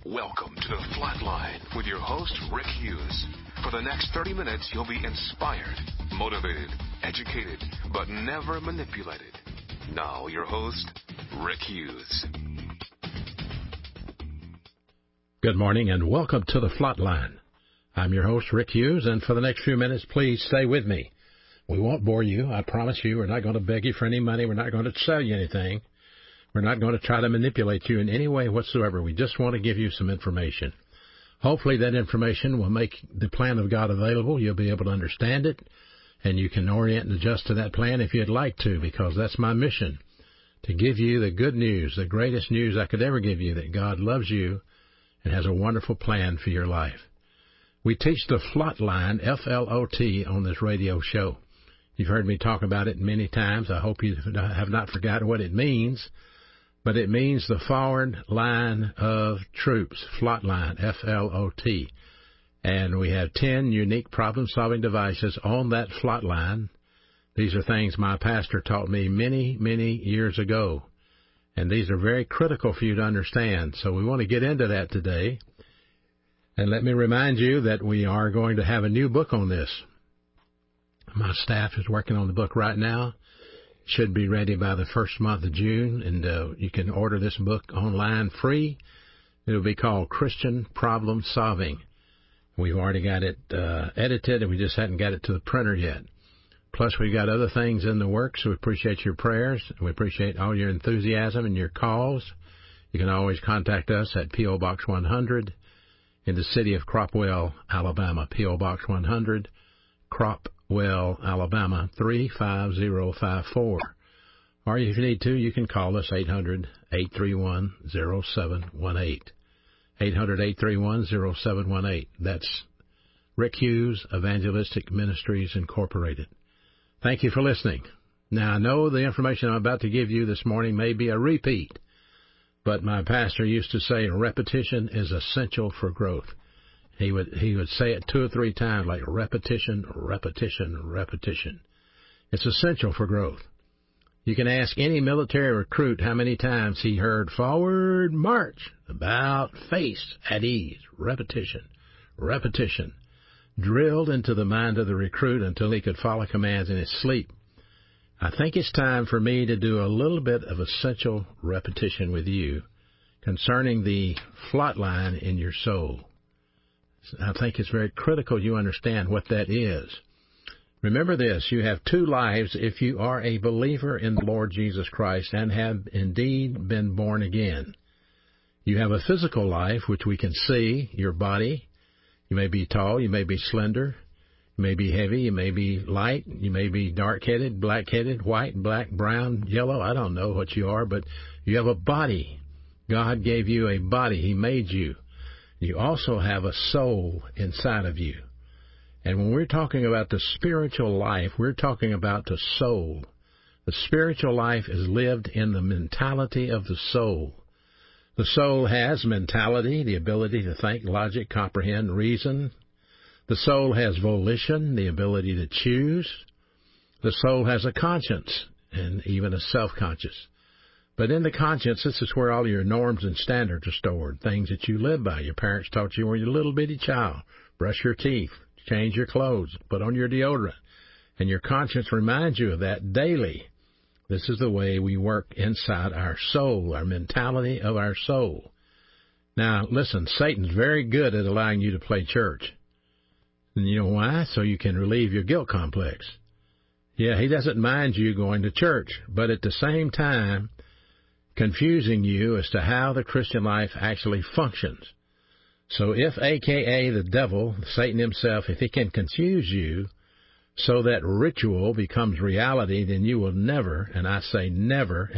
Welcome to the Flatline with your host, Rick Hughes. For the next 30 minutes, you'll be inspired, motivated, educated, but never manipulated. Now, your host, Rick Hughes. Good morning and welcome to the Flatline. I'm your host, Rick Hughes, and for the next few minutes, please stay with me. We won't bore you, I promise you. We're not going to beg you for any money. We're not going to sell you anything. We're not going to try to manipulate you in any way whatsoever. We just want to give you some information. Hopefully that information will make the plan of God available. You'll be able to understand it, and you can orient and adjust to that plan if you'd like to, because that's my mission, to give you the good news, the greatest news I could ever give you, that God loves you and has a wonderful plan for your life. We teach the Flatline, F-L-O-T, on this radio show. You've heard me talk about it many times. I hope you have not forgotten what it means. But it means the forward line of troops, Flatline, F-L-O-T. And we have 10 unique problem-solving devices on that Flatline. These are things my pastor taught me many, many years ago. And these are very critical for you to understand. So we want to get into that today. And let me remind you that we are going to have a new book on this. My staff is working on the book right now. Should be ready by the first month of June, and you can order this book online free. It'll be called Christian Problem Solving. We've already got it edited, and we just hadn't got it to the printer yet. Plus, we've got other things in the works. We appreciate your prayers. We appreciate all your enthusiasm and your calls. You can always contact us at P.O. Box 100 in the city of Cropwell, Alabama. P.O. Box 100, Cropwell, Alabama, 35054. Or if you need to, you can call us 800-831-0718. 800-831-0718. That's Rick Hughes, Evangelistic Ministries, Incorporated. Thank you for listening. Now, I know the information I'm about to give you this morning may be a repeat, but my pastor used to say repetition is essential for growth. He would say it 2 or 3 times, like repetition, repetition, repetition. It's essential for growth. You can ask any military recruit how many times he heard forward march, about face, at ease, repetition, repetition, drilled into the mind of the recruit until he could follow commands in his sleep. I think it's time for me to do a little bit of essential repetition with you concerning the Flatline in your soul. I think it's very critical you understand what that is. Remember this, you have 2 lives if you are a believer in the Lord Jesus Christ and have indeed been born again. You have a physical life, which we can see, your body. You may be tall, you may be slender, you may be heavy, you may be light, you may be dark-headed, black-headed, white, black, brown, yellow. I don't know what you are, but you have a body. God gave you a body. He made you. You also have a soul inside of you. And when we're talking about the spiritual life, we're talking about the soul. The spiritual life is lived in the mentality of the soul. The soul has mentality, the ability to think, logic, comprehend, reason. The soul has volition, the ability to choose. The soul has a conscience and even a self-conscious. But in the conscience, this is where all your norms and standards are stored, things that you live by. Your parents taught you when you were a little bitty child. Brush your teeth, change your clothes, put on your deodorant. And your conscience reminds you of that daily. This is the way we work inside our soul, our mentality of our soul. Now, listen, Satan's very good at allowing you to play church. And you know why? So you can relieve your guilt complex. Yeah, he doesn't mind you going to church, but at the same time, confusing you as to how the Christian life actually functions. So if, a.k.a. the devil, Satan himself, if he can confuse you so that ritual becomes reality, then you will never, and I say never,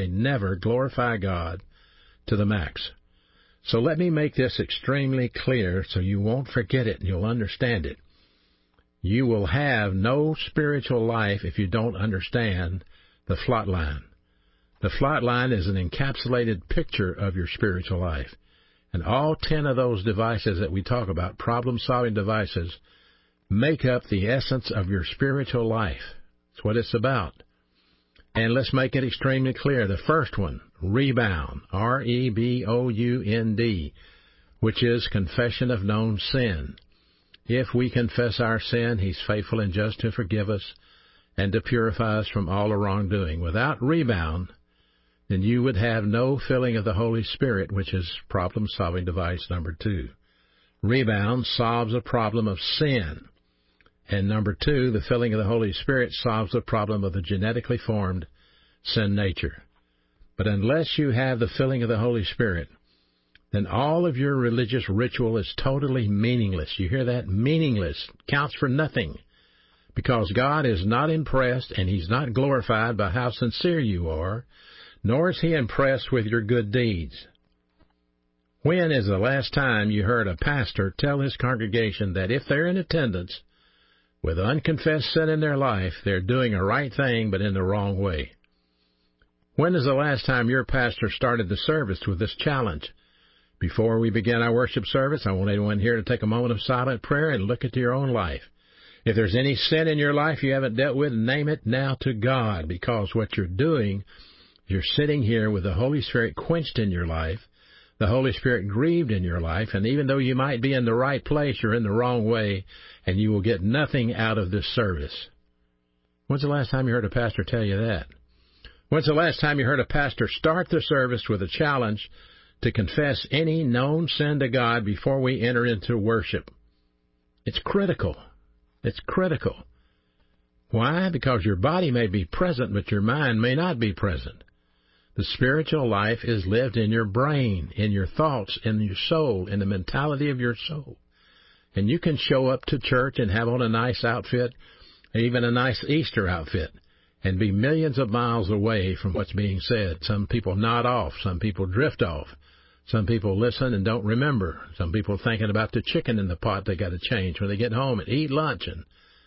glorify God to the max. So let me make this extremely clear so you won't forget it and you'll understand it. You will have no spiritual life if you don't understand the Flatline. The Flatline is an encapsulated picture of your spiritual life. And all 10 of those devices that we talk about, problem-solving devices, make up the essence of your spiritual life. That's what it's about. And let's make it extremely clear. The first one, rebound, R-E-B-O-U-N-D. which is confession of known sin. If we confess our sin, He's faithful and just to forgive us and to purify us from all wrongdoing. Without rebound, then you would have no filling of the Holy Spirit, which is problem-solving device number 2. Rebound solves a problem of sin. And number 2, the filling of the Holy Spirit solves the problem of the genetically formed sin nature. But unless you have the filling of the Holy Spirit, then all of your religious ritual is totally meaningless. You hear that? Meaningless. Counts for nothing. Because God is not impressed and He's not glorified by how sincere you are, nor is He impressed with your good deeds. When is the last time you heard a pastor tell his congregation that if they're in attendance with unconfessed sin in their life, they're doing a right thing but in the wrong way? When is the last time your pastor started the service with this challenge? Before we begin our worship service, I want everyone here to take a moment of silent prayer and look into your own life. If there's any sin in your life you haven't dealt with, name it now to God, because what you're doing, you're sitting here with the Holy Spirit quenched in your life, the Holy Spirit grieved in your life, and even though you might be in the right place, you're in the wrong way, and you will get nothing out of this service. When's the last time you heard a pastor tell you that? When's the last time you heard a pastor start the service with a challenge to confess any known sin to God before we enter into worship? It's critical. It's critical. Why? Because your body may be present, but your mind may not be present. The spiritual life is lived in your brain, in your thoughts, in your soul, in the mentality of your soul. And you can show up to church and have on a nice outfit, even a nice Easter outfit, and be millions of miles away from what's being said. Some people nod off. Some people drift off. Some people listen and don't remember. Some people thinking about the chicken in the pot they got to change when they get home and eat lunch. And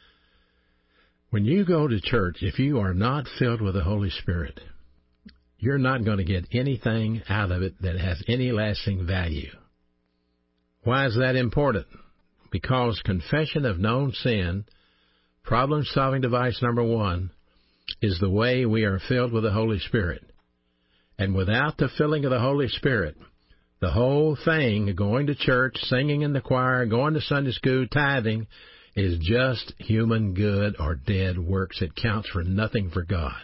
when you go to church, if you are not filled with the Holy Spirit, you're not going to get anything out of it that has any lasting value. Why is that important? Because confession of known sin, problem-solving device number 1, is the way we are filled with the Holy Spirit. And without the filling of the Holy Spirit, the whole thing, going to church, singing in the choir, going to Sunday school, tithing, is just human good or dead works. It counts for nothing for God.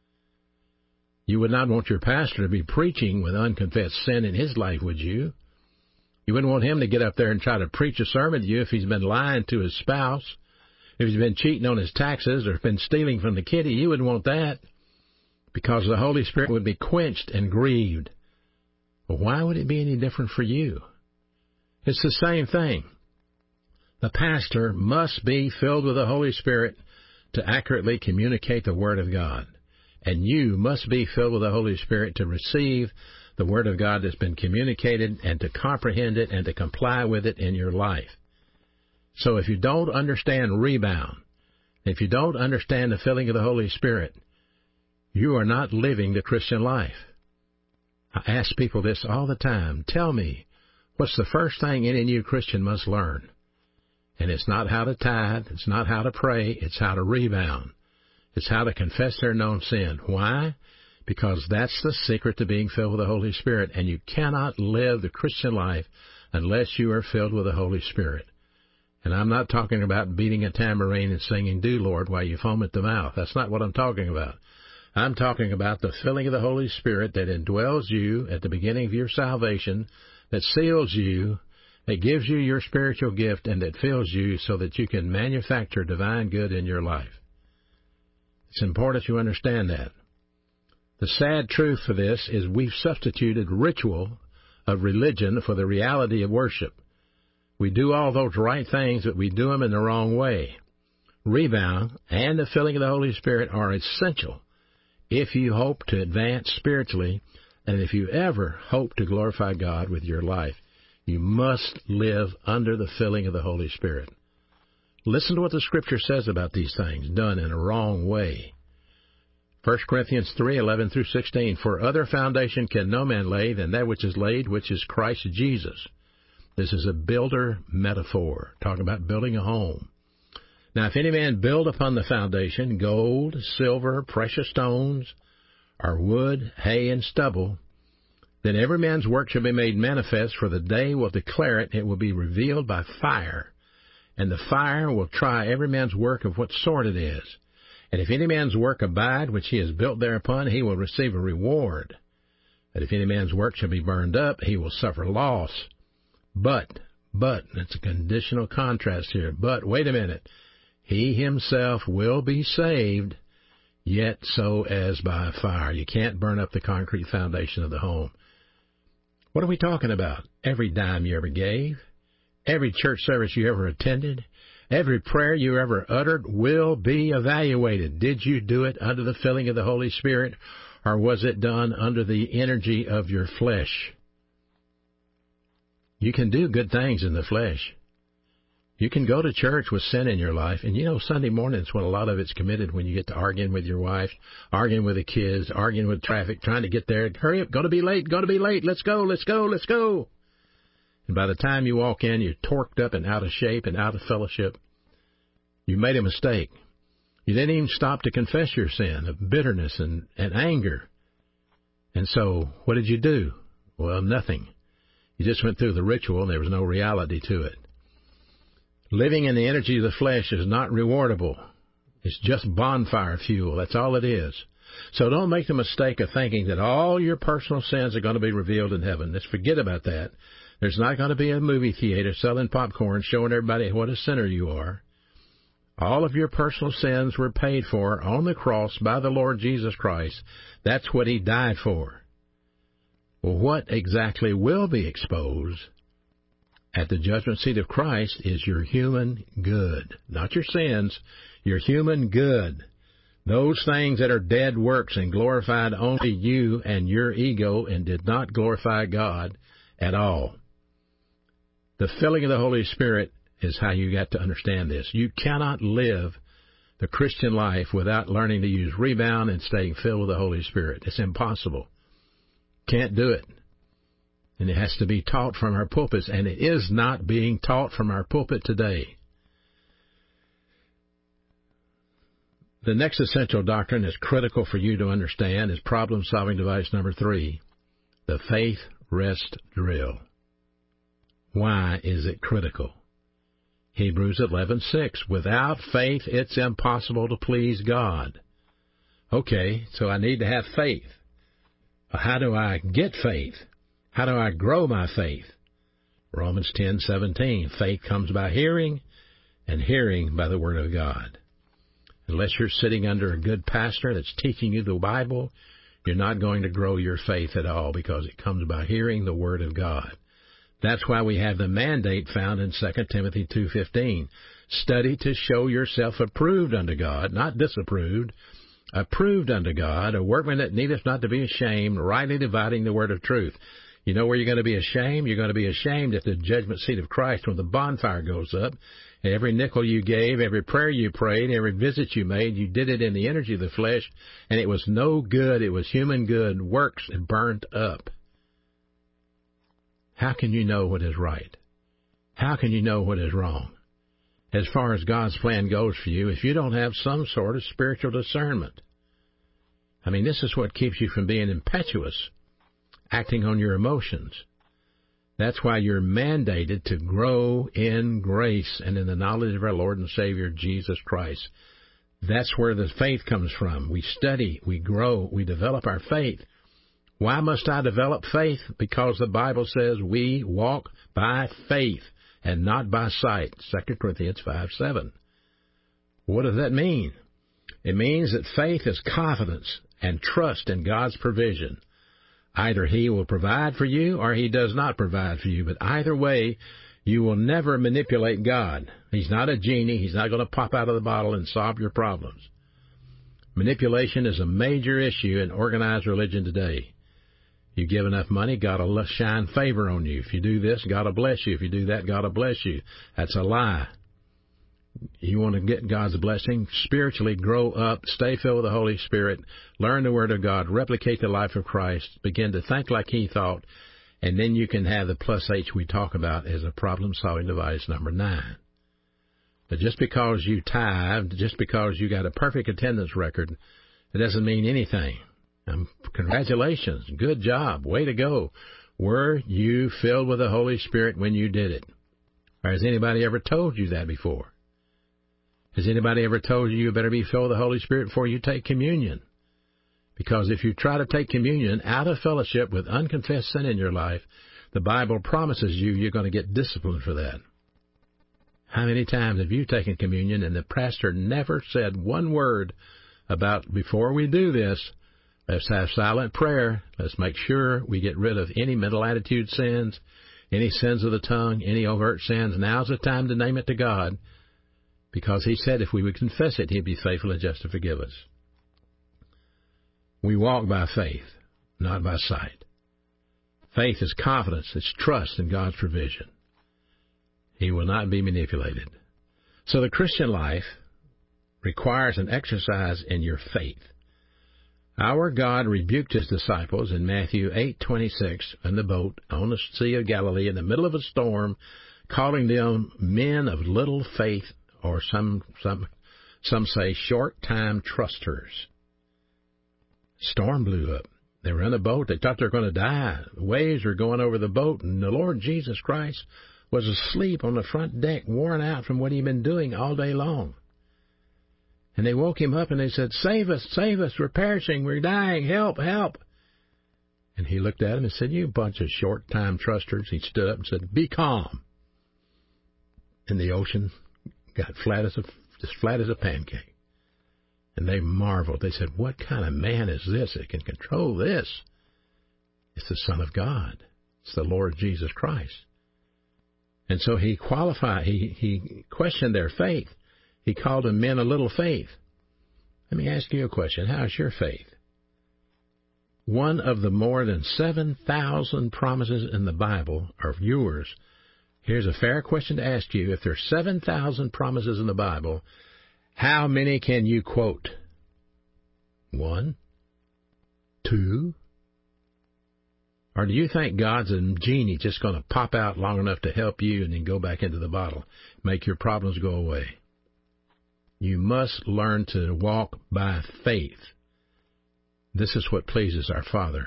You would not want your pastor to be preaching with unconfessed sin in his life, would you? You wouldn't want him to get up there and try to preach a sermon to you if he's been lying to his spouse, if he's been cheating on his taxes, or been stealing from the kitty. You wouldn't want that, because the Holy Spirit would be quenched and grieved. Well, why would it be any different for you? It's the same thing. The pastor must be filled with the Holy Spirit to accurately communicate the Word of God. And you must be filled with the Holy Spirit to receive the Word of God that's been communicated and to comprehend it and to comply with it in your life. So if you don't understand rebound, if you don't understand the filling of the Holy Spirit, you are not living the Christian life. I ask people this all the time. Tell me, what's the first thing any new Christian must learn? And it's not how to tithe, it's not how to pray, it's how to rebound. It's how to confess their known sin. Why? Because that's the secret to being filled with the Holy Spirit, and you cannot live the Christian life unless you are filled with the Holy Spirit. And I'm not talking about beating a tambourine and singing, "Do, Lord," while you foam at the mouth. That's not what I'm talking about. I'm talking about the filling of the Holy Spirit that indwells you at the beginning of your salvation, that seals you, that gives you your spiritual gift, and that fills you so that you can manufacture divine good in your life. It's important you understand that. The sad truth for this is we've substituted ritual of religion for the reality of worship. We do all those right things, but we do them in the wrong way. Rebound and the filling of the Holy Spirit are essential if you hope to advance spiritually, and if you ever hope to glorify God with your life. You must live under the filling of the Holy Spirit. Listen to what the Scripture says about these things done in a wrong way. 1 Corinthians 3:11 through 16, "For other foundation can no man lay than that which is laid, which is Christ Jesus." This is a builder metaphor, talking about building a home. "Now if any man build upon the foundation gold, silver, precious stones, or wood, hay, and stubble, Then every man's work shall be made manifest, for the day will declare it. It will be revealed by fire. And the fire will try every man's work of what sort it is. And if any man's work abide, which he has built thereupon, he will receive a reward. But if any man's work shall be burned up, he will suffer loss. But, it's a conditional contrast here. But, wait a minute. He himself will be saved, yet so as by fire. You can't burn up the concrete foundation of the home. What are we talking about? Every dime you ever gave, every church service you ever attended, every prayer you ever uttered will be evaluated. Did you do it under the filling of the Holy Spirit, or was it done under the energy of your flesh? You can do good things in the flesh. You can go to church with sin in your life, and you know Sunday morning's when a lot of it's committed, when you get to arguing with your wife, arguing with the kids, arguing with traffic, trying to get there. Hurry up, going to be late, let's go. And by the time you walk in, you're torqued up and out of shape and out of fellowship. You made a mistake. You didn't even stop to confess your sin of bitterness and anger. And so, what did you do? Well, nothing. You just went through the ritual, and there was no reality to it. Living in the energy of the flesh is not rewardable. It's just bonfire fuel. That's all it is. So don't make the mistake of thinking that all your personal sins are going to be revealed in heaven. Let's forget about that. There's not going to be a movie theater selling popcorn showing everybody what a sinner you are. All of your personal sins were paid for on the cross by the Lord Jesus Christ. That's what He died for. Well, what exactly will be exposed at the judgment seat of Christ is your human good. Not your sins, your human good. Those things that are dead works and glorified only you and your ego and did not glorify God at all. The filling of the Holy Spirit is how you got to understand this. You cannot live the Christian life without learning to use rebound and staying filled with the Holy Spirit. It's impossible. Can't do it. And it has to be taught from our pulpits, and it is not being taught from our pulpit today. The next essential doctrine is critical for you to understand is problem-solving device number 3, the faith rest drill. Why is it critical? Hebrews 11:6, without faith it's impossible to please God. Okay, so I need to have faith. How do I get faith? How do I grow my faith? Romans 10:17, faith comes by hearing, and hearing by the Word of God. Unless you're sitting under a good pastor that's teaching you the Bible, you're not going to grow your faith at all, because it comes by hearing the Word of God. That's why we have the mandate found in 2 Timothy 2:15. Study to show yourself approved unto God, not disapproved, approved unto God, a workman that needeth not to be ashamed, rightly dividing the word of truth. You know where you're going to be ashamed? You're going to be ashamed at the judgment seat of Christ when the bonfire goes up. And every nickel you gave, every prayer you prayed, every visit you made, you did it in the energy of the flesh, and it was no good. It was human good works and burnt up. How can you know what is right? How can you know what is wrong? As far as God's plan goes for you, if you don't have some sort of spiritual discernment. I mean, this is what keeps you from being impetuous, acting on your emotions. That's why you're mandated to grow in grace and in the knowledge of our Lord and Savior, Jesus Christ. That's where the faith comes from. We study, we grow, we develop our faith. Why must I develop faith? Because the Bible says we walk by faith and not by sight. 2 Corinthians 5:7. What does that mean? It means that faith is confidence and trust in God's provision. Either He will provide for you or He does not provide for you. But either way, you will never manipulate God. He's not a genie. He's not going to pop out of the bottle and solve your problems. Manipulation is a major issue in organized religion today. You give enough money, God will shine favor on you. If you do this, God will bless you. If you do that, God will bless you. That's a lie. You want to get God's blessing, spiritually grow up, stay filled with the Holy Spirit, learn the Word of God, replicate the life of Christ, begin to think like He thought, and then you can have the plus H we talk about as a problem-solving device number 9. But just because you tithed, just because you got a perfect attendance record, it doesn't mean anything. Congratulations. Good job. Way to go. Were you filled with the Holy Spirit when you did it? Or has anybody ever told you that before? Has anybody ever told you better be filled with the Holy Spirit before you take communion? Because if you try to take communion out of fellowship with unconfessed sin in your life, the Bible promises you're going to get disciplined for that. How many times have you taken communion and the pastor never said one word about, before we do this, let's have silent prayer. Let's make sure we get rid of any mental attitude sins, any sins of the tongue, any overt sins. Now's the time to name it to God, because he said if we would confess it, he'd be faithful and just to forgive us. We walk by faith, not by sight. Faith is confidence. It's trust in God's provision. He will not be manipulated. So the Christian life requires an exercise in your faith. Our God rebuked his disciples in Matthew 8:26 in the boat on the Sea of Galilee in the middle of a storm, calling them men of little faith, or some say short-time trusters. Storm blew up. They were in a boat. They thought they were going to die. The waves were going over the boat, and the Lord Jesus Christ was asleep on the front deck, worn out from what he'd been doing all day long. And they woke him up and they said, save us, we're perishing, we're dying, help, help. And he looked at them and said, you bunch of short-time trusters. He stood up and said, be calm. And the ocean got as flat as a pancake. And they marveled. They said, what kind of man is this that can control this? It's the Son of God. It's the Lord Jesus Christ. And so he questioned their faith. He called them men of little faith. Let me ask you a question. How's your faith? One of the more than 7,000 promises in the Bible are yours. Here's a fair question to ask you. If there's 7,000 promises in the Bible, how many can you quote? 1? 2? Or do you think God's a genie just going to pop out long enough to help you and then go back into the bottle, make your problems go away? You must learn to walk by faith. This is what pleases our Father.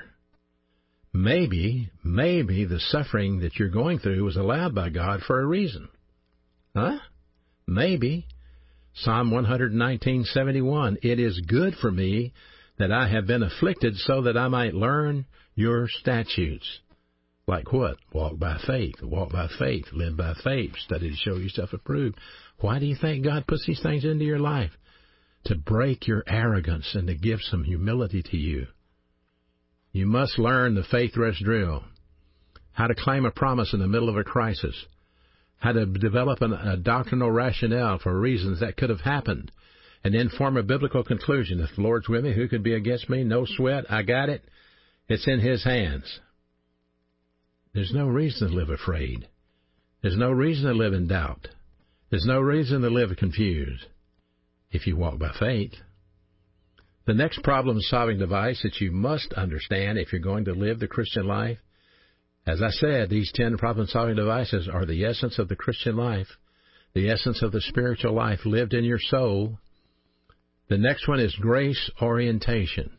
Maybe the suffering that you're going through was allowed by God for a reason. Huh? Maybe. Psalm 119:71, it is good for me that I have been afflicted so that I might learn your statutes. Like what? Walk by faith, live by faith, study to show yourself approved. Why do you think God puts these things into your life? To break your arrogance and to give some humility to you. You must learn the faith rest drill, how to claim a promise in the middle of a crisis, how to develop a doctrinal rationale for reasons that could have happened, and then form a biblical conclusion. If the Lord's with me, who could be against me? No sweat, I got it. It's in his hands. There's no reason to live afraid. There's no reason to live in doubt. There's no reason to live confused if you walk by faith. The next problem-solving device that you must understand if you're going to live the Christian life, as I said, these 10 problem-solving devices are the essence of the Christian life, the essence of the spiritual life lived in your soul. The next one is grace orientation.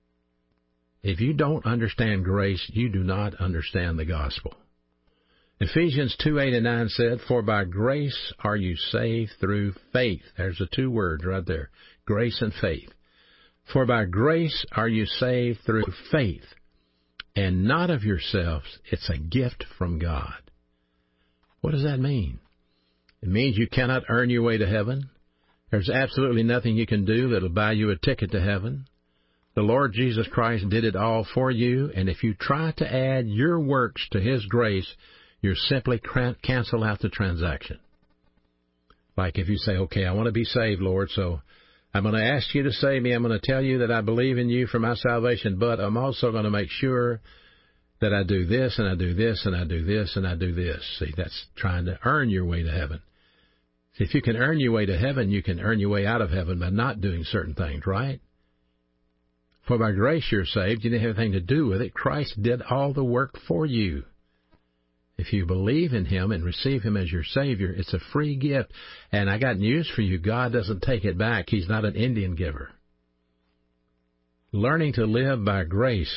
If you don't understand grace, you do not understand the gospel. Ephesians 2:8-9 said, for by grace are you saved through faith. There's the 2 words right there, grace and faith. For by grace are you saved through faith, and not of yourselves. It's a gift from God. What does that mean? It means you cannot earn your way to heaven. There's absolutely nothing you can do that'll buy you a ticket to heaven. The Lord Jesus Christ did it all for you, and if you try to add your works to his grace, you simply cancel out the transaction. Like if you say, okay, I want to be saved, Lord, so I'm going to ask you to save me. I'm going to tell you that I believe in you for my salvation, but I'm also going to make sure that I do this, and I do this, and I do this, and I do this. See, that's trying to earn your way to heaven. See, if you can earn your way to heaven, you can earn your way out of heaven by not doing certain things, right? For by grace you're saved. You didn't have anything to do with it. Christ did all the work for you. If you believe in him and receive him as your Savior, it's a free gift. And I got news for you. God doesn't take it back. He's not an Indian giver. learning to live by grace.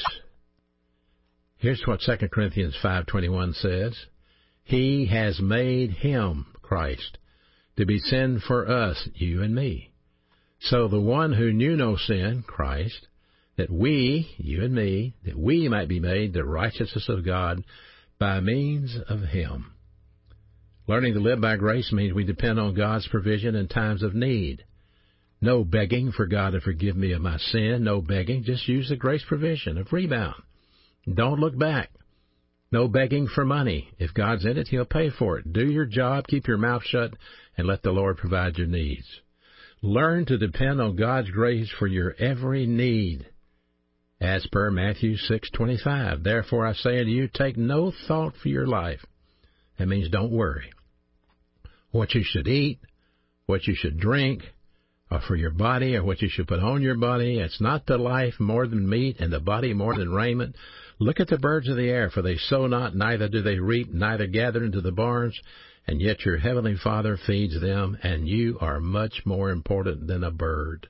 Here's what 2 Corinthians 5:21 says. He has made him, Christ, to be sin for us, you and me. So the one who knew no sin, Christ, that we, you and me, that we might be made the righteousness of God by means of him. Learning to live by grace means we depend on God's provision in times of need. No begging for God to forgive me of my sin. No begging. Just use the grace provision of rebound. Don't look back. No begging for money. If God's in it, he'll pay for it. Do your job, keep your mouth shut, and let the Lord provide your needs. Learn to depend on God's grace for your every need. As per Matthew 6:25, therefore I say unto you, take no thought for your life. That means don't worry. What you should eat, what you should drink, or for your body, or what you should put on your body. It's not the life more than meat, and the body more than raiment. Look at the birds of the air, for they sow not, neither do they reap, neither gather into the barns, and yet your heavenly Father feeds them, and you are much more important than a bird.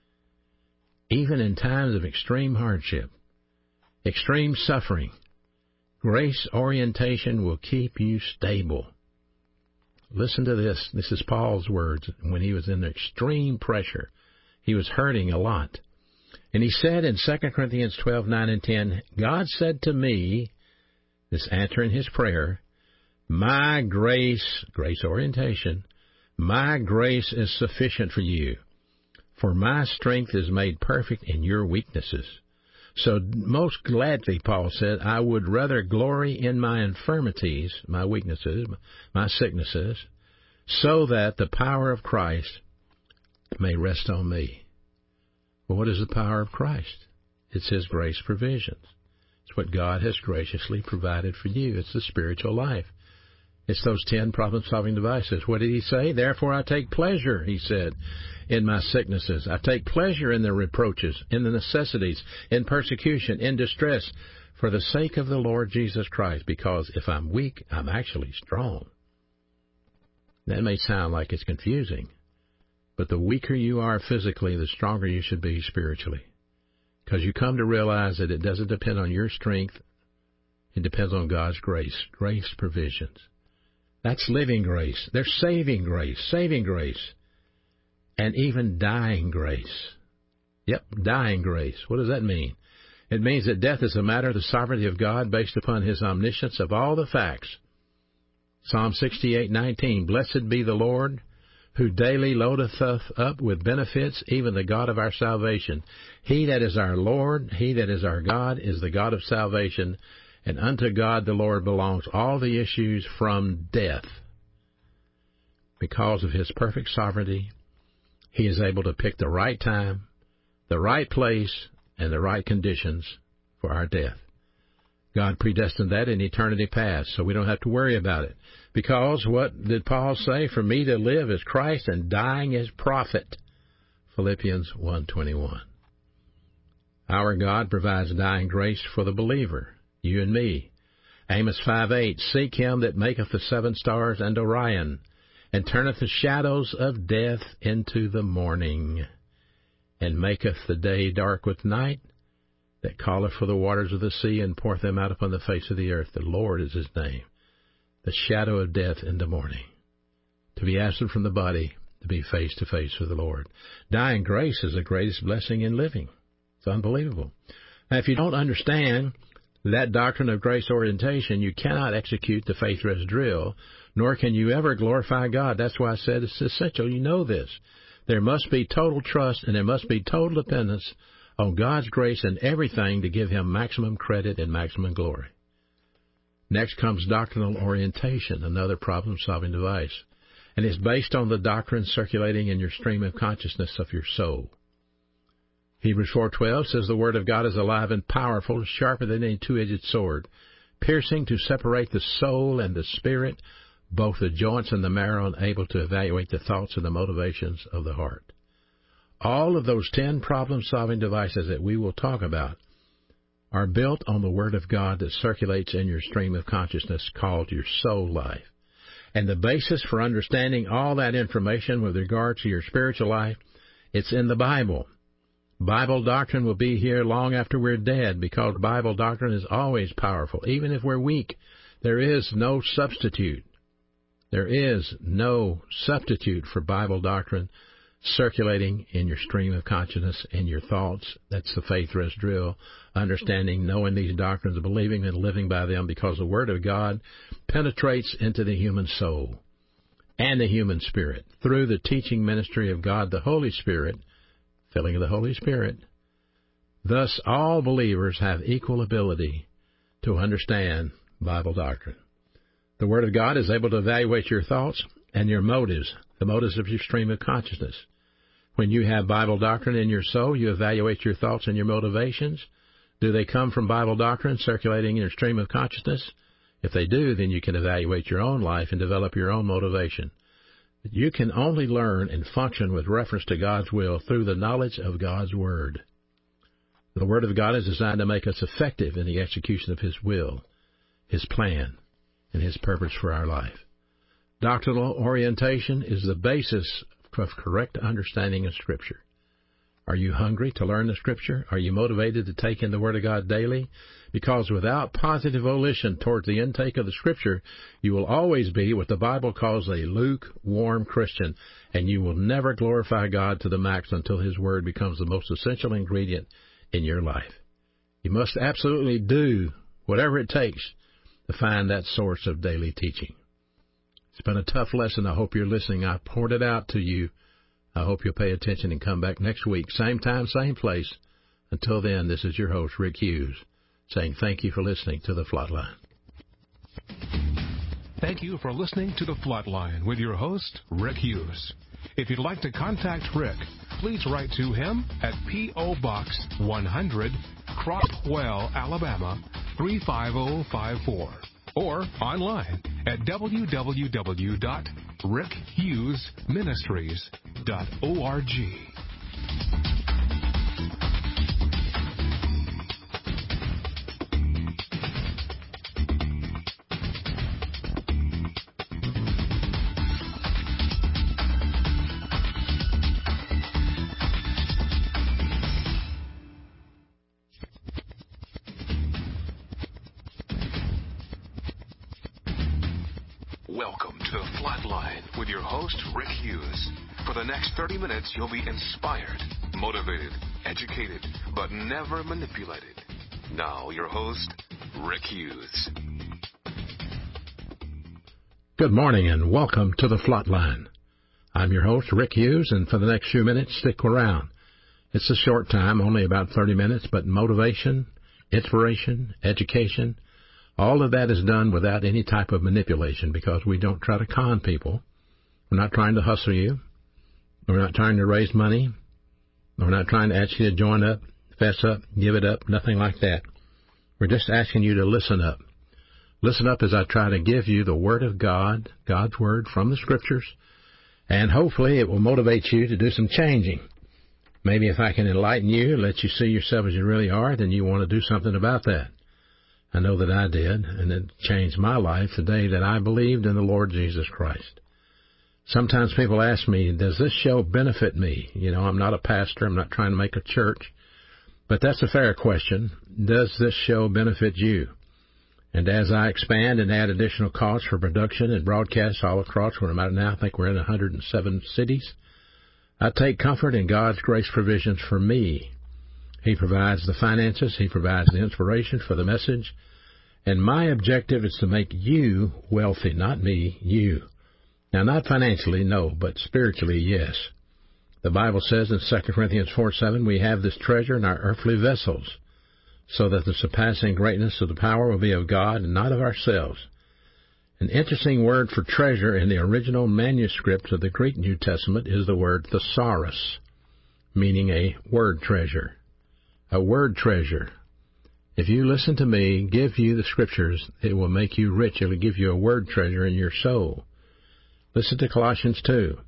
Even in times of extreme hardship, extreme suffering, grace orientation will keep you stable. Listen to this. This is Paul's words when he was in extreme pressure. He was hurting a lot. And he said in 2 Corinthians 12:9 and 10, God said to me, this answering his prayer, my grace orientation, my grace is sufficient for you, for my strength is made perfect in your weaknesses. So most gladly, Paul said, I would rather glory in my infirmities, my weaknesses, my sicknesses, so that the power of Christ may rest on me. Well, what is the power of Christ? It's his grace provisions. It's what God has graciously provided for you. It's the spiritual life. It's those 10 problem-solving devices. What did he say? Therefore I take pleasure, he said, in my sicknesses. I take pleasure in the reproaches, in the necessities, in persecution, in distress, for the sake of the Lord Jesus Christ, because if I'm weak, I'm actually strong. That may sound like it's confusing, but the weaker you are physically, the stronger you should be spiritually, because you come to realize that it doesn't depend on your strength. It depends on God's grace provisions. That's living grace. There's saving grace, and even dying grace. Yep, dying grace. What does that mean? It means that death is a matter of the sovereignty of God based upon his omniscience of all the facts. Psalm 68:19, blessed be the Lord, who daily loadeth us up with benefits, even the God of our salvation. He that is our Lord, he that is our God, is the God of salvation, and unto God the Lord belongs all the issues from death. Because of his perfect sovereignty, he is able to pick the right time, the right place, and the right conditions for our death. God predestined that in eternity past, so we don't have to worry about it. Because what did Paul say? For me to live is Christ, and dying is profit. Philippians 1:21. Our God provides dying grace for the believer, you and me. Amos 5:8, seek him that maketh the 7 stars and Orion, and turneth the shadows of death into the morning, and maketh the day dark with night, that calleth for the waters of the sea, and poureth them out upon the face of the earth. The Lord is his name. The shadow of death in the morning. To be absent from the body, to be face to face with the Lord. Dying grace is the greatest blessing in living. It's unbelievable. Now, if you don't understand that doctrine of grace orientation, you cannot execute the faith rest drill, nor can you ever glorify God. That's why I said it's essential you know this. There must be total trust, and there must be total dependence on God's grace in everything to give him maximum credit and maximum glory. Next comes doctrinal orientation, another problem-solving device, and it's based on the doctrine circulating in your stream of consciousness of your soul. Hebrews 4:12 says the Word of God is alive and powerful, sharper than any two-edged sword, piercing to separate the soul and the spirit, both the joints and the marrow, and able to evaluate the thoughts and the motivations of the heart. All of those 10 problem-solving devices that we will talk about are built on the Word of God that circulates in your stream of consciousness called your soul life. And the basis for understanding all that information with regard to your spiritual life, it's in the Bible. Bible doctrine will be here long after we're dead, because Bible doctrine is always powerful. Even if we're weak, there is no substitute. There is no substitute for Bible doctrine circulating in your stream of consciousness, in your thoughts. That's the faith rest drill. Understanding, knowing these doctrines, believing and living by them, because the Word of God penetrates into the human soul and the human spirit through the teaching ministry of God, the Holy Spirit, filling of the Holy Spirit. Thus, all believers have equal ability to understand Bible doctrine. The Word of God is able to evaluate your thoughts and your motives, the motives of your stream of consciousness. When you have Bible doctrine in your soul, you evaluate your thoughts and your motivations. Do they come from Bible doctrine circulating in your stream of consciousness? If they do, then you can evaluate your own life and develop your own motivation. But you can only learn and function with reference to God's will through the knowledge of God's Word. The Word of God is designed to make us effective in the execution of His will, His plan, and His purpose for our life. Doctrinal orientation is the basis of correct understanding of Scripture. Are you hungry to learn the Scripture? Are you motivated to take in the Word of God daily? Because without positive volition towards the intake of the Scripture, you will always be what the Bible calls a lukewarm Christian, and you will never glorify God to the max until His Word becomes the most essential ingredient in your life. You must absolutely do whatever it takes to find that source of daily teaching. It's been a tough lesson. I hope you're listening. I poured it out to you. I hope you'll pay attention and come back next week. Same time, same place. Until then, this is your host, Rick Hughes, saying thank you for listening to The Flatline. Thank you for listening to The Flatline with your host, Rick Hughes. If you'd like to contact Rick, please write to him at P.O. Box 100, Cropwell, Alabama, 35054. Or online at www.rickhughesministries.org. Welcome to The Flatline with your host, Rick Hughes. For the next 30 minutes, you'll be inspired, motivated, educated, but never manipulated. Now, your host, Rick Hughes. Good morning and welcome to The Flatline. I'm your host, Rick Hughes, and for the next few minutes, stick around. It's a short time, only about 30 minutes, but motivation, inspiration, education, all of that is done without any type of manipulation, because we don't try to con people. We're not trying to hustle you. We're not trying to raise money. We're not trying to ask you to join up, fess up, give it up, nothing like that. We're just asking you to listen up. Listen up as I try to give you the Word of God, God's Word from the Scriptures, and hopefully it will motivate you to do some changing. Maybe if I can enlighten you and let you see yourself as you really are, then you want to do something about that. I know that I did, and it changed my life the day that I believed in the Lord Jesus Christ. Sometimes people ask me, does this show benefit me? You know, I'm not a pastor. I'm not trying to make a church. But that's a fair question. Does this show benefit you? And as I expand and add additional costs for production and broadcasts all across where I'm at now, I think we're in 107 cities, I take comfort in God's grace provisions for me. He provides the finances. He provides the inspiration for the message. And my objective is to make you wealthy, not me, you. Now, not financially, no, but spiritually, yes. The Bible says in 2 Corinthians 4:7, we have this treasure in our earthly vessels, so that the surpassing greatness of the power will be of God and not of ourselves. An interesting word for treasure in the original manuscript of the Greek New Testament is the word thesaurus, meaning a word treasure. A word treasure. If you listen to me, give you the Scriptures, it will make you rich. It will give you a word treasure in your soul. Listen to Colossians 2.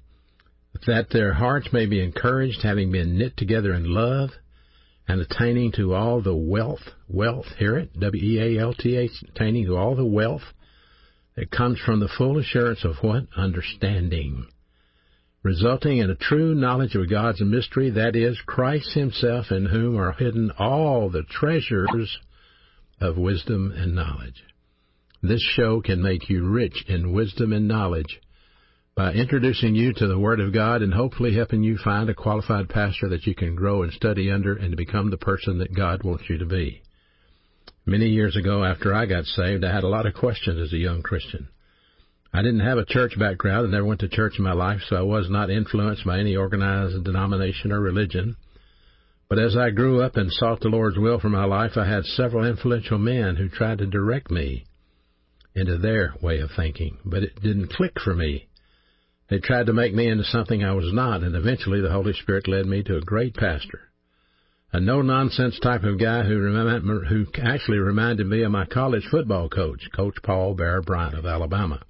That their hearts may be encouraged, having been knit together in love, and attaining to all the wealth, hear it, W-E-A-L-T-H, attaining to all the wealth that comes from the full assurance of what? Understanding. resulting in a true knowledge of God's mystery, that is, Christ himself, in whom are hidden all the treasures of wisdom and knowledge. This show can make you rich in wisdom and knowledge by introducing you to the Word of God and hopefully helping you find a qualified pastor that you can grow and study under and to become the person that God wants you to be. Many years ago, after I got saved, I had a lot of questions as a young Christian. I didn't have a church background. I never went to church in my life, so I was not influenced by any organized denomination or religion. But as I grew up and sought the Lord's will for my life, I had several influential men who tried to direct me into their way of thinking, but it didn't click for me. They tried to make me into something I was not, and eventually the Holy Spirit led me to a great pastor, a no-nonsense type of guy who actually reminded me of my college football coach, Coach Paul Bear Bryant of Alabama.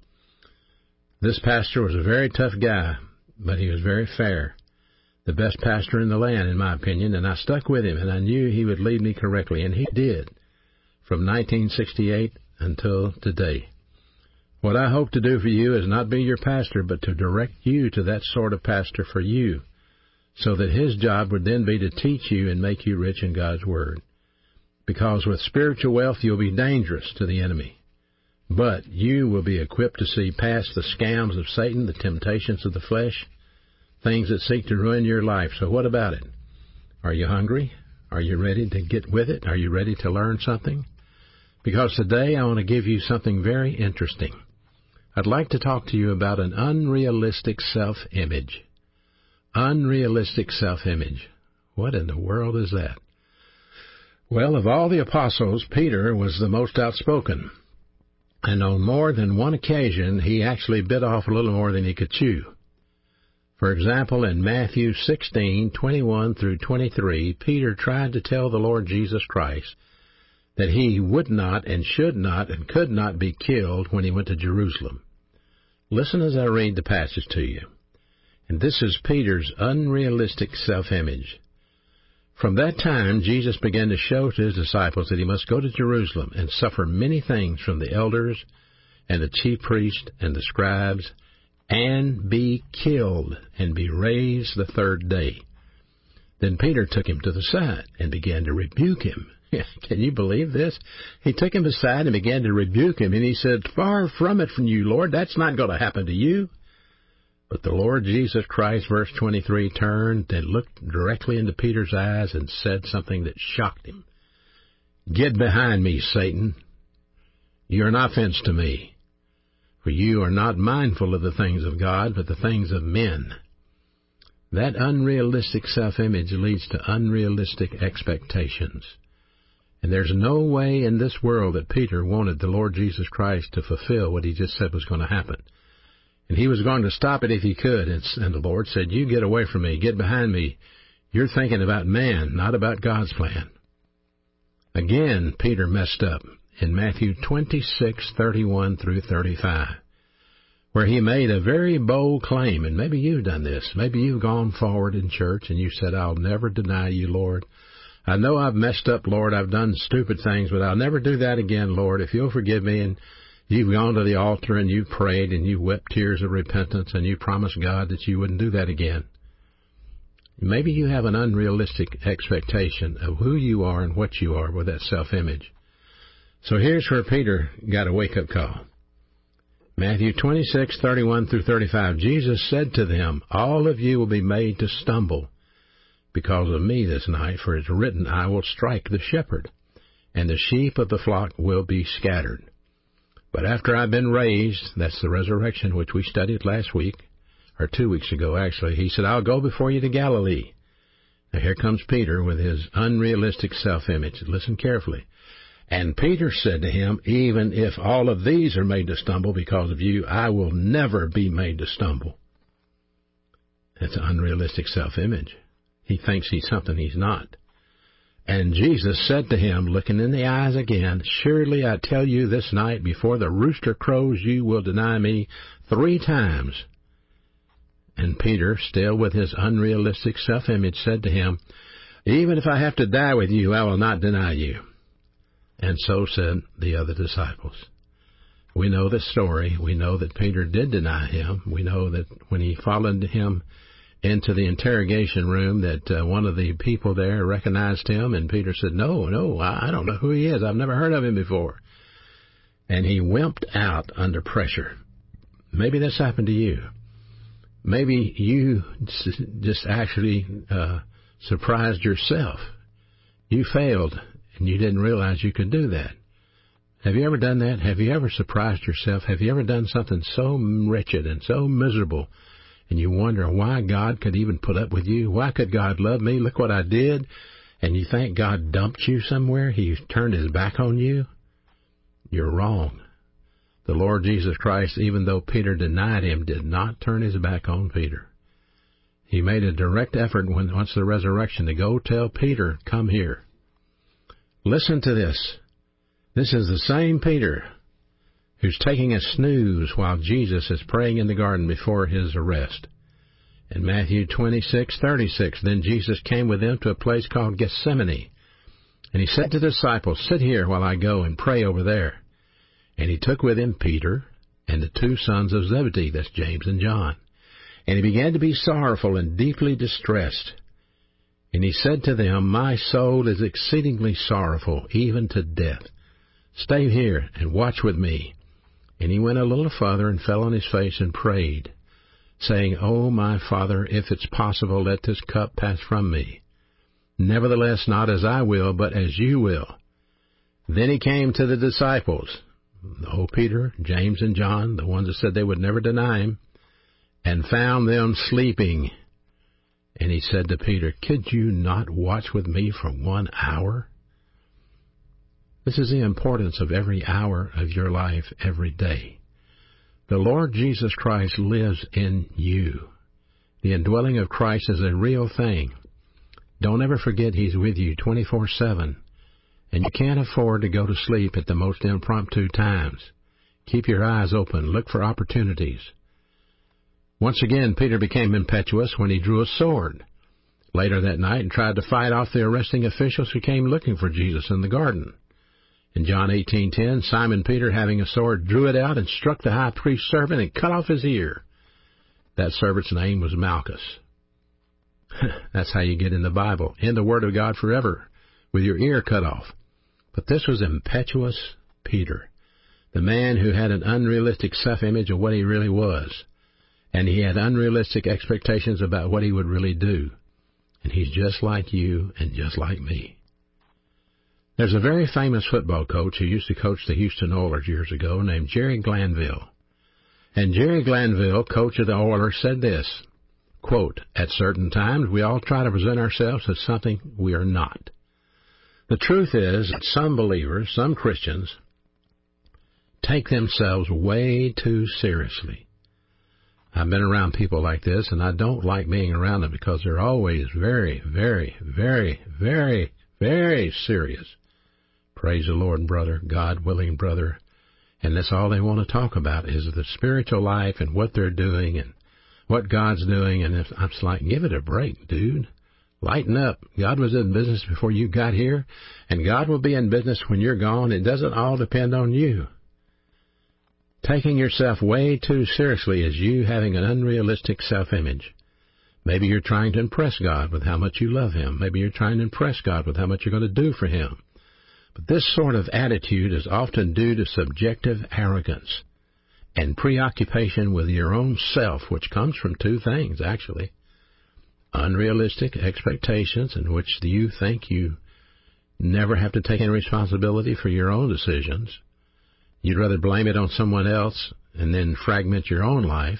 This pastor was a very tough guy, but he was very fair, the best pastor in the land, in my opinion, and I stuck with him, and I knew he would lead me correctly, and he did, from 1968 until today. What I hope to do for you is not be your pastor, but to direct you to that sort of pastor for you, so that his job would then be to teach you and make you rich in God's Word. Because with spiritual wealth, you'll be dangerous to the enemy. But you will be equipped to see past the scams of Satan, the temptations of the flesh, things that seek to ruin your life. So what about it? Are you hungry? Are you ready to get with it? Are you ready to learn something? Because today I want to give you something very interesting. I'd like to talk to you about an unrealistic self-image. Unrealistic self-image. What in the world is that? Well, of all the apostles, Peter was the most outspoken. And on more than one occasion, he actually bit off a little more than he could chew. For example, in Matthew 16:21 through 23, Peter tried to tell the Lord Jesus Christ that he would not and should not and could not be killed when he went to Jerusalem. Listen as I read the passage to you. And this is Peter's unrealistic self-image. From that time, Jesus began to show to his disciples that he must go to Jerusalem and suffer many things from the elders and the chief priests and the scribes, and be killed and be raised the third day. Then Peter took him to the side and began to rebuke him. Can you believe this? He took him aside and began to rebuke him, and he said, "Far from it from you, Lord. That's not going to happen to you." But the Lord Jesus Christ, verse 23, turned and looked directly into Peter's eyes and said something that shocked him. "Get behind me, Satan. You're an offense to me, for you are not mindful of the things of God, but the things of men." That unrealistic self-image leads to unrealistic expectations. And there's no way in this world that Peter wanted the Lord Jesus Christ to fulfill what he just said was going to happen. And he was going to stop it if he could. And the Lord said, "You get away from me. Get behind me. You're thinking about man, not about God's plan." Again, Peter messed up in Matthew 26:31 through 35, where he made a very bold claim. And maybe you've done this. Maybe you've gone forward in church and you said, "I'll never deny you, Lord. I know I've messed up, Lord. I've done stupid things, but I'll never do that again, Lord. If you'll forgive me." And you've gone to the altar and you've prayed and you wept tears of repentance and you promised God that you wouldn't do that again. Maybe you have an unrealistic expectation of who you are and what you are with that self-image. So here's where Peter got a wake-up call. Matthew 26:31 through 35, Jesus said to them, "All of you will be made to stumble because of me this night, for it's written, I will strike the shepherd, and the sheep of the flock will be scattered. But after I've been raised," that's the resurrection which we studied last week, or 2 weeks ago actually, he said, "I'll go before you to Galilee." Now here comes Peter with his unrealistic self-image. Listen carefully. "And Peter said to him, even if all of these are made to stumble because of you, I will never be made to stumble." That's an unrealistic self-image. He thinks he's something he's not. "And Jesus said to him, looking in the eyes again, surely I tell you this night, before the rooster crows, you will deny me 3 times. And Peter, still with his unrealistic self-image, said to him, "Even if I have to die with you, I will not deny you." And so said the other disciples. We know the story. We know that Peter did deny him. We know that when he followed him into the interrogation room, that one of the people there recognized him, and Peter said, No, I don't know who he is. I've never heard of him before. And he wimped out under pressure. Maybe this happened to you. Maybe you just actually surprised yourself. You failed, and you didn't realize you could do that. Have you ever done that? Have you ever surprised yourself? Have you ever done something so wretched and so miserable, and you wonder why God could even put up with you? Why could God love me? Look what I did. And you think God dumped you somewhere? He turned his back on you? You're wrong. The Lord Jesus Christ, even though Peter denied him, did not turn his back on Peter. He made a direct effort once the resurrection to go tell Peter, come here. Listen to this. This is the same Peter who's taking a snooze while Jesus is praying in the garden before his arrest. In Matthew 26:36, then Jesus came with them to a place called Gethsemane, and he said to the disciples, sit here while I go and pray over there. And he took with him Peter and the two sons of Zebedee, that's James and John. And he began to be sorrowful and deeply distressed. And he said to them, my soul is exceedingly sorrowful, even to death. Stay here and watch with me. And he went a little farther and fell on his face and prayed, saying, O my Father, if it's possible, let this cup pass from me. Nevertheless, not as I will, but as you will. Then he came to the disciples, Peter, James, and John, the ones that said they would never deny him, and found them sleeping. And he said to Peter, could you not watch with me for 1 hour? This is the importance of every hour of your life every day. The Lord Jesus Christ lives in you. The indwelling of Christ is a real thing. Don't ever forget he's with you 24/7. And you can't afford to go to sleep at the most impromptu times. Keep your eyes open. Look for opportunities. Once again, Peter became impetuous when he drew a sword later that night and tried to fight off the arresting officials who came looking for Jesus in the garden. In John 18:10, Simon Peter, having a sword, drew it out and struck the high priest's servant and cut off his ear. That servant's name was Malchus. That's how you get in the Bible, in the Word of God forever, with your ear cut off. But this was impetuous Peter, the man who had an unrealistic self-image of what he really was. And he had unrealistic expectations about what he would really do. And he's just like you and just like me. There's a very famous football coach who used to coach the Houston Oilers years ago named Jerry Glanville. And Jerry Glanville, coach of the Oilers, said this, quote, at certain times we all try to present ourselves as something we are not. The truth is that some believers, some Christians, take themselves way too seriously. I've been around people like this, and I don't like being around them because they're always very, very, very, very, very serious. Praise the Lord, brother, God willing, brother. And that's all they want to talk about is the spiritual life and what they're doing and what God's doing. And I'm just like, give it a break, dude. Lighten up. God was in business before you got here, and God will be in business when you're gone. It doesn't all depend on you. Taking yourself way too seriously is you having an unrealistic self-image. Maybe you're trying to impress God with how much you love Him. Maybe you're trying to impress God with how much you're going to do for Him. But this sort of attitude is often due to subjective arrogance and preoccupation with your own self, which comes from two things, actually. Unrealistic expectations in which you think you never have to take any responsibility for your own decisions. You'd rather blame it on someone else and then fragment your own life.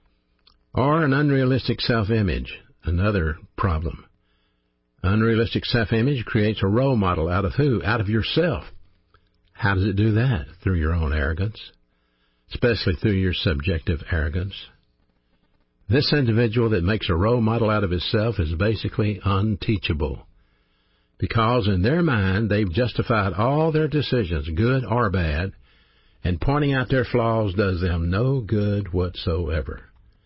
Or an unrealistic self-image, another problem. Unrealistic self-image creates a role model out of who? Out of yourself. How does it do that? Through your own arrogance, especially through your subjective arrogance. This individual that makes a role model out of himself is basically unteachable, because in their mind they've justified all their decisions, good or bad, and pointing out their flaws does them no good whatsoever.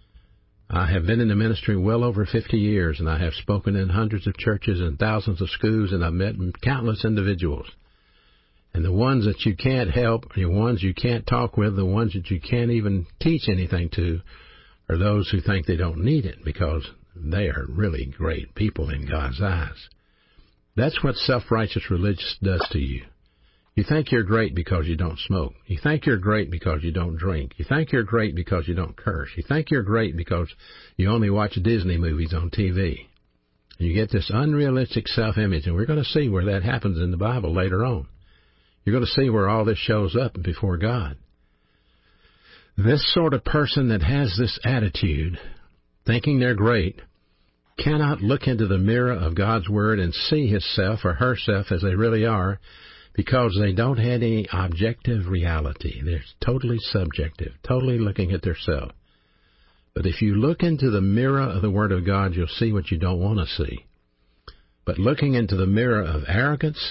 I have been in the ministry well over 50 years, and I have spoken in hundreds of churches and thousands of schools, and I've met countless individuals. And the ones that you can't help, the ones you can't talk with, the ones that you can't even teach anything to, are those who think they don't need it because they are really great people in God's eyes. That's what self-righteous religion does to you. You think you're great because you don't smoke. You think you're great because you don't drink. You think you're great because you don't curse. You think you're great because you only watch Disney movies on TV. You get this unrealistic self-image, and we're going to see where that happens in the Bible later on. You're going to see where all this shows up before God. This sort of person that has this attitude, thinking they're great, cannot look into the mirror of God's Word and see himself or herself as they really are because they don't have any objective reality. They're totally subjective, totally looking at themselves. But if you look into the mirror of the Word of God, you'll see what you don't want to see. But looking into the mirror of arrogance,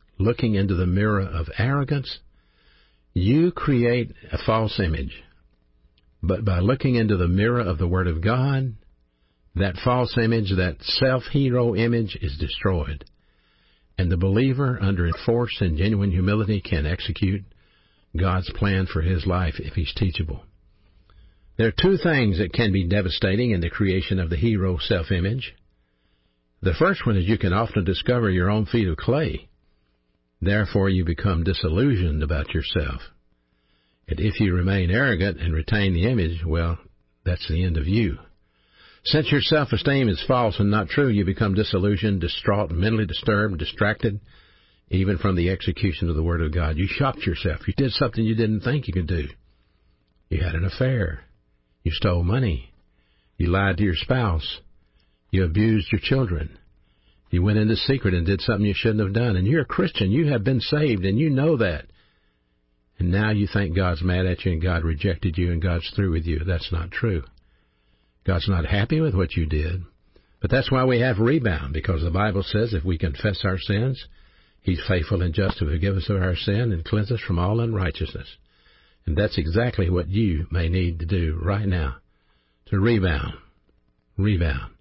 you create a false image. But by looking into the mirror of the Word of God, that false image, that self-hero image is destroyed. And the believer, under enforced and genuine humility, can execute God's plan for his life if he's teachable. There are two things that can be devastating in the creation of the hero self-image. The first one is you can often discover your own feet of clay. Therefore, you become disillusioned about yourself. And if you remain arrogant and retain the image, well, that's the end of you. Since your self-esteem is false and not true, you become disillusioned, distraught, mentally disturbed, distracted, even from the execution of the Word of God. You shocked yourself. You did something you didn't think you could do. You had an affair. You stole money. You lied to your spouse. You abused your children. You went into secret and did something you shouldn't have done. And you're a Christian. You have been saved, and you know that. And now you think God's mad at you and God rejected you and God's through with you. That's not true. God's not happy with what you did. But that's why we have rebound, because the Bible says if we confess our sins, He's faithful and just to forgive us of our sin and cleanse us from all unrighteousness. And that's exactly what you may need to do right now, to rebound. Rebound.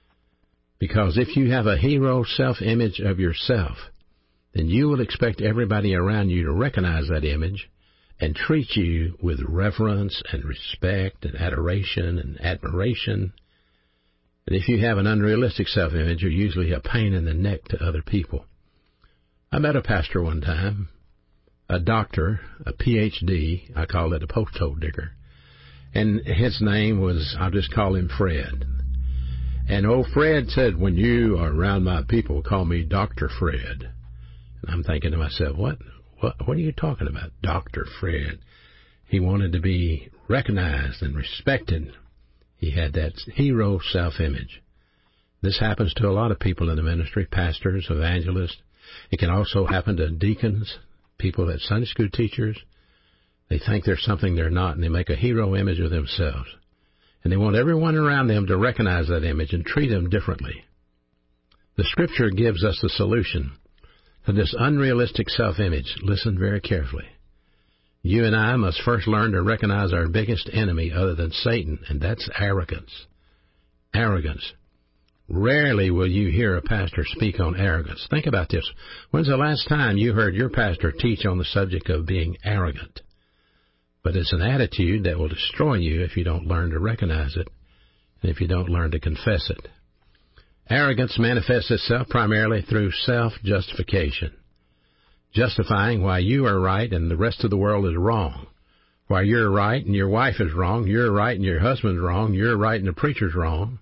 Because if you have a hero self-image of yourself, then you will expect everybody around you to recognize that image and treat you with reverence and respect and adoration and admiration. And if you have an unrealistic self-image, you're usually a pain in the neck to other people. I met a pastor one time, a doctor, a Ph.D., I call it a post-hole digger, and his name was, I'll just call him Fred. And old Fred said, when you are around my people, call me Dr. Fred. And I'm thinking to myself, what are you talking about, Dr. Fred? He wanted to be recognized and respected. He had that hero self-image. This happens to a lot of people in the ministry, pastors, evangelists. It can also happen to deacons, people that Sunday school teachers. They think they're something they're not, and they make a hero image of themselves. And they want everyone around them to recognize that image and treat them differently. The Scripture gives us the solution to this unrealistic self-image. Listen very carefully. You and I must first learn to recognize our biggest enemy other than Satan, and that's arrogance. Arrogance. Rarely will you hear a pastor speak on arrogance. Think about this. When's the last time you heard your pastor teach on the subject of being arrogant? But it's an attitude that will destroy you if you don't learn to recognize it and if you don't learn to confess it. Arrogance manifests itself primarily through self-justification, justifying why you are right and the rest of the world is wrong. Why you're right and your wife is wrong, you're right and your husband's wrong, you're right and the preacher's wrong.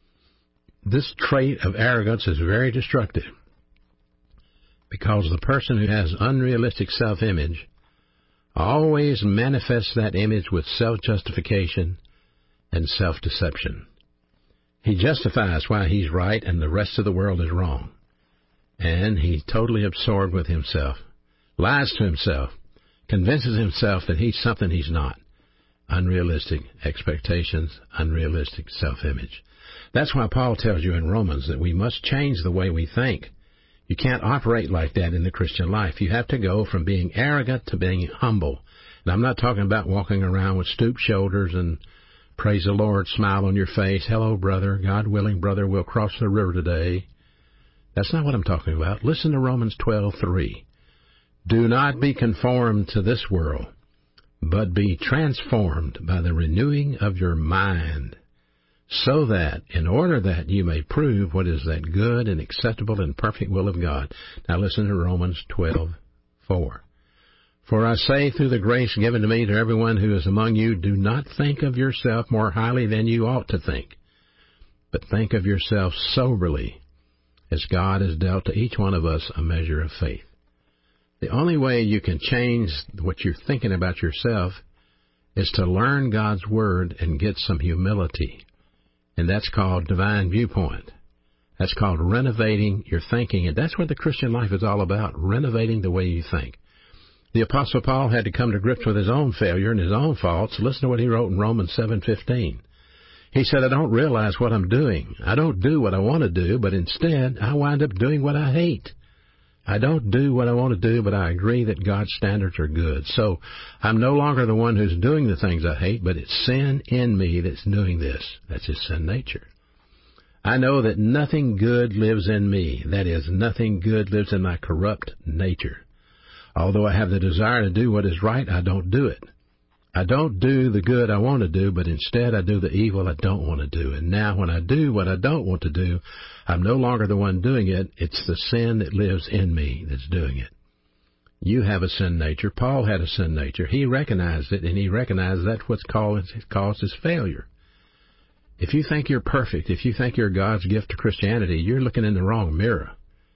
This trait of arrogance is very destructive because the person who has unrealistic self-image always manifests that image with self-justification and self-deception. He justifies why he's right and the rest of the world is wrong. And he's totally absorbed with himself, lies to himself, convinces himself that he's something he's not. Unrealistic expectations, unrealistic self-image. That's why Paul tells you in Romans that we must change the way we think. You can't operate like that in the Christian life. You have to go from being arrogant to being humble. And I'm not talking about walking around with stooped shoulders and praise the Lord, smile on your face. Hello, brother. God willing, brother, we'll cross the river today. That's not what I'm talking about. Listen to Romans 12:3. Do not be conformed to this world, but be transformed by the renewing of your mind, so that, in order that you may prove what is that good and acceptable and perfect will of God. Now listen to Romans 12:4. For I say, through the grace given to me to everyone who is among you, do not think of yourself more highly than you ought to think, but think of yourself soberly, as God has dealt to each one of us a measure of faith. The only way you can change what you're thinking about yourself is to learn God's Word and get some humility. And that's called divine viewpoint. That's called renovating your thinking. And that's what the Christian life is all about, renovating the way you think. The Apostle Paul had to come to grips with his own failure and his own faults. Listen to what he wrote in Romans 7:15. He said, I don't realize what I'm doing. I don't do what I want to do, but instead I wind up doing what I hate. I don't do what I want to do, but I agree that God's standards are good. So I'm no longer the one who's doing the things I hate, but it's sin in me that's doing this. That's his sin nature. I know that nothing good lives in me. That is, nothing good lives in my corrupt nature. Although I have the desire to do what is right, I don't do it. I don't do the good I want to do, but instead I do the evil I don't want to do. And now when I do what I don't want to do, I'm no longer the one doing it. It's the sin that lives in me that's doing it. You have a sin nature. Paul had a sin nature. He recognized it, and he recognized that's what's caused his failure. If you think you're perfect, if you think you're God's gift to Christianity, you're looking in the wrong mirror.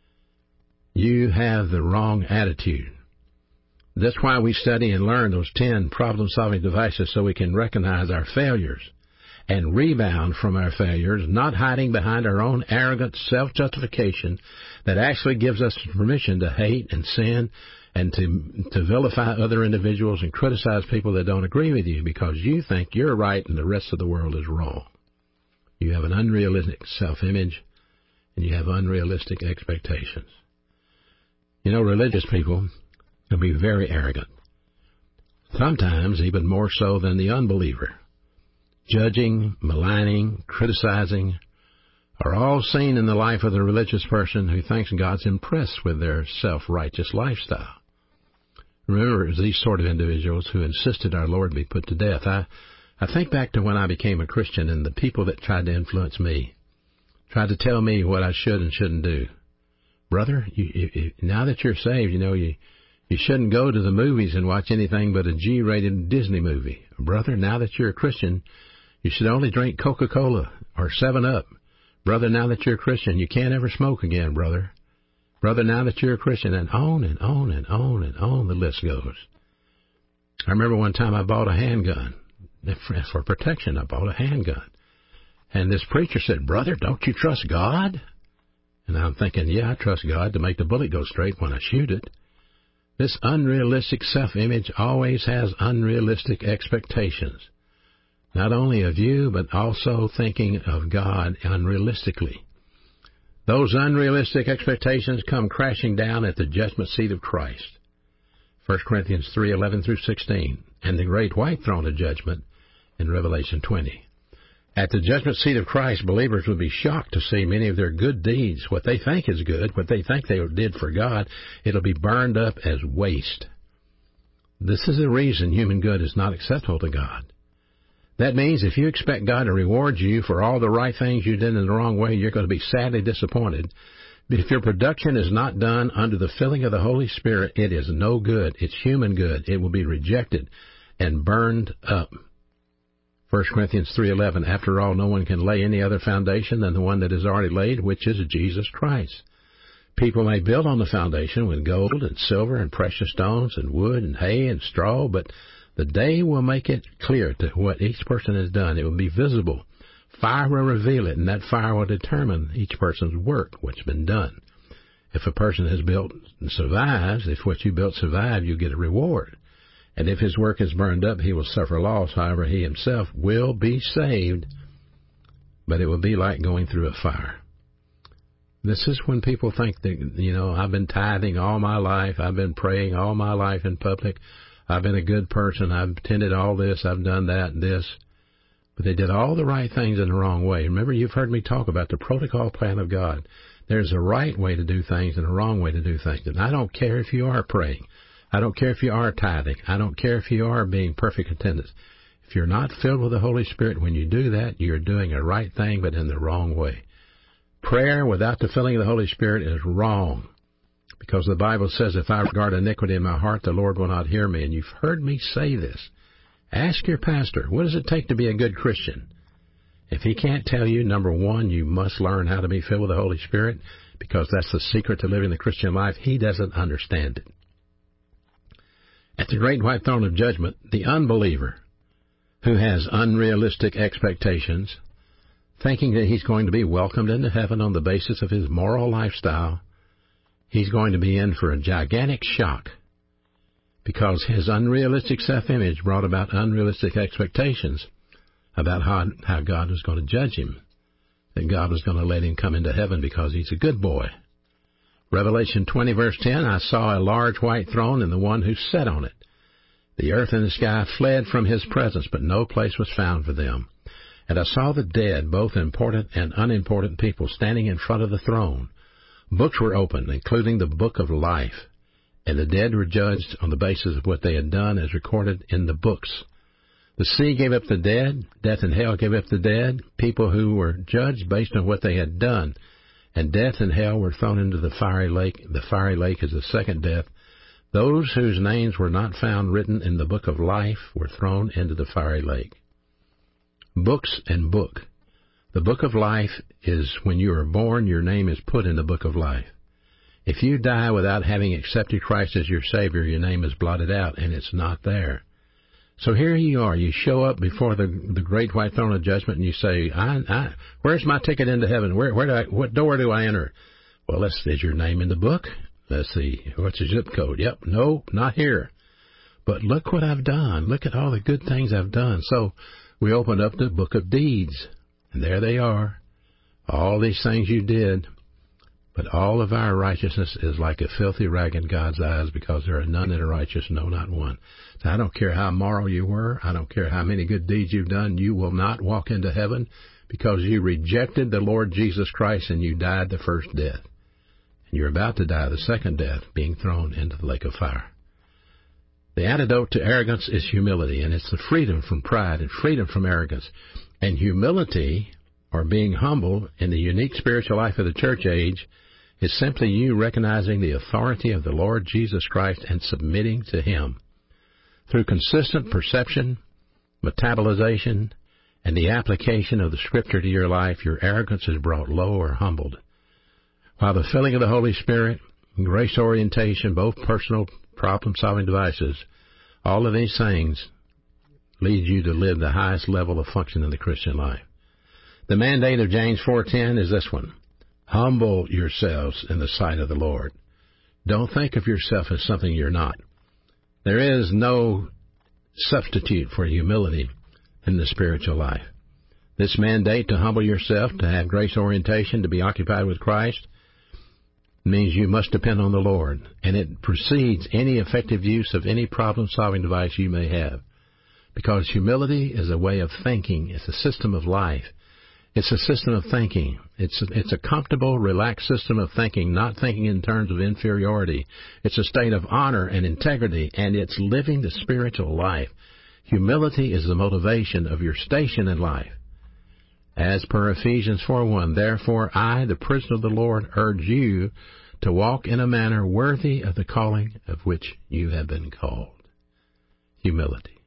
You have the wrong attitude. That's why we study and learn those 10 problem-solving devices, so we can recognize our failures and rebound from our failures, not hiding behind our own arrogant self-justification that actually gives us permission to hate and sin and to vilify other individuals and criticize people that don't agree with you because you think you're right and the rest of the world is wrong. You have an unrealistic self-image and you have unrealistic expectations. You know, religious people can be very arrogant, sometimes even more so than the unbeliever. Judging, maligning, criticizing are all seen in the life of the religious person who thinks God's impressed with their self-righteous lifestyle. Remember, it was these sort of individuals who insisted our Lord be put to death. I think back to when I became a Christian and the people that tried to influence me, tried to tell me what I should and shouldn't do. Brother, now that you're saved, you know, you shouldn't go to the movies and watch anything but a G-rated Disney movie. Brother, now that you're a Christian, you should only drink Coca-Cola or 7-Up. Brother, now that you're a Christian, you can't ever smoke again, brother. Brother, now that you're a Christian, and on and on and on and on the list goes. I remember one time I bought a handgun. For protection, I bought a handgun. And this preacher said, brother, don't you trust God? And I'm thinking, yeah, I trust God to make the bullet go straight when I shoot it. This unrealistic self-image always has unrealistic expectations, not only of you, but also thinking of God unrealistically. Those unrealistic expectations come crashing down at the judgment seat of Christ. 1 Corinthians 3:11 through 16, and the great white throne of judgment in Revelation 20. At the judgment seat of Christ, believers would be shocked to see many of their good deeds, what they think is good, what they think they did for God, it'll be burned up as waste. This is the reason human good is not acceptable to God. That means if you expect God to reward you for all the right things you did in the wrong way, you're going to be sadly disappointed. If your production is not done under the filling of the Holy Spirit, it is no good. It's human good. It will be rejected and burned up. 1 Corinthians 3:11, after all, no one can lay any other foundation than the one that is already laid, which is Jesus Christ. People may build on the foundation with gold and silver and precious stones and wood and hay and straw, but the day will make it clear to what each person has done. It will be visible. Fire will reveal it, and that fire will determine each person's work, what's been done. If a person has built and survives, if what you built survives, you get a reward. And if his work is burned up, he will suffer loss. However, he himself will be saved, but it will be like going through a fire. This is when people think that, you know, I've been tithing all my life. I've been praying all my life in public. I've been a good person. I've attended all this. I've done that and this. But they did all the right things in the wrong way. Remember, you've heard me talk about the protocol plan of God. There's a right way to do things and a wrong way to do things. And I don't care if you are praying. I don't care if you are tithing. I don't care if you are being perfect attendance. If you're not filled with the Holy Spirit, when you do that, you're doing a right thing, but in the wrong way. Prayer without the filling of the Holy Spirit is wrong, because the Bible says, if I regard iniquity in my heart, the Lord will not hear me. And you've heard me say this. Ask your pastor, what does it take to be a good Christian? If he can't tell you, number one, you must learn how to be filled with the Holy Spirit, because that's the secret to living the Christian life. He doesn't understand it. At the great white throne of judgment, the unbeliever who has unrealistic expectations, thinking that he's going to be welcomed into heaven on the basis of his moral lifestyle, he's going to be in for a gigantic shock, because his unrealistic self-image brought about unrealistic expectations about how God was going to judge him, that God was going to let him come into heaven because he's a good boy. Revelation 20, verse 10, I saw a large white throne and the one who sat on it. The earth and the sky fled from his presence, but no place was found for them. And I saw the dead, both important and unimportant people, standing in front of the throne. Books were opened, including the book of life, and the dead were judged on the basis of what they had done as recorded in the books. The sea gave up the dead, death and hell gave up the dead, people who were judged based on what they had done, and death and hell were thrown into the fiery lake. The fiery lake is the second death. Those whose names were not found written in the book of life were thrown into the fiery lake. Books and book. The book of life is when you are born, your name is put in the book of life. If you die without having accepted Christ as your Savior, your name is blotted out, and it's not there. So here you are. You show up before the great white throne of judgment, and you say, where's my ticket into heaven? What door do I enter? Well, is your name in the book? Let's see. What's your zip code? Yep. No, not here. But look what I've done. Look at all the good things I've done. So we opened up the book of deeds, and there they are. All these things you did. But all of our righteousness is like a filthy rag in God's eyes, because there are none that are righteous, no, not one. So I don't care how moral you were. I don't care how many good deeds you've done. You will not walk into heaven, because you rejected the Lord Jesus Christ and you died the first death. And you're about to die the second death, being thrown into the lake of fire. The antidote to arrogance is humility, and it's the freedom from pride and freedom from arrogance. And humility, or being humble in the unique spiritual life of the church age, is simply you recognizing the authority of the Lord Jesus Christ and submitting to Him. Through consistent perception, metabolization, and the application of the Scripture to your life, your arrogance is brought low or humbled. While the filling of the Holy Spirit, grace orientation, both personal problem-solving devices, all of these things lead you to live the highest level of function in the Christian life. The mandate of James 4:10 is this one. Humble yourselves in the sight of the Lord. Don't think of yourself as something you're not. There is no substitute for humility in the spiritual life. This mandate to humble yourself, to have grace orientation, to be occupied with Christ, means you must depend on the Lord, and it precedes any effective use of any problem-solving device you may have, because humility is a way of thinking. It's a system of life. It's a system of thinking. It's a comfortable, relaxed system of thinking, not thinking in terms of inferiority. It's a state of honor and integrity, and it's living the spiritual life. Humility is the motivation of your station in life. As per Ephesians 4:1, therefore I, the prisoner of the Lord, urge you to walk in a manner worthy of the calling of which you have been called. Humility.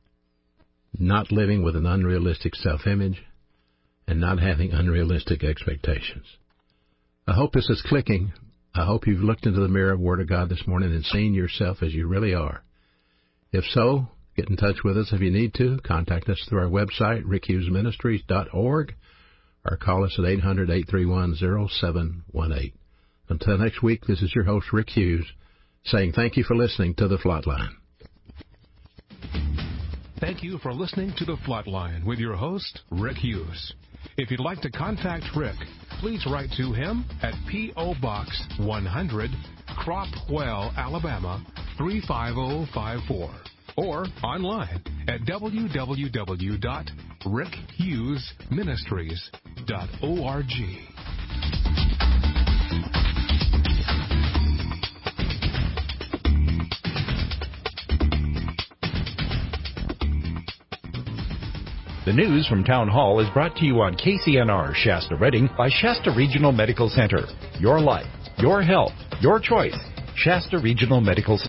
Not living with an unrealistic self-image, and not having unrealistic expectations. I hope this is clicking. I hope you've looked into the mirror of Word of God this morning and seen yourself as you really are. If so, get in touch with us if you need to. Contact us through our website, rickhughesministries.org, or call us at 800-831-0718. Until next week, this is your host, Rick Hughes, saying thank you for listening to The Flatline. Thank you for listening to The Flatline with your host, Rick Hughes. If you'd like to contact Rick, please write to him at P.O. Box 100, Cropwell, Alabama 35054, or online at www.rickhughesministries.org. The news from Town Hall is brought to you on KCNR Shasta Redding by Shasta Regional Medical Center. Your life, your health, your choice. Shasta Regional Medical Center.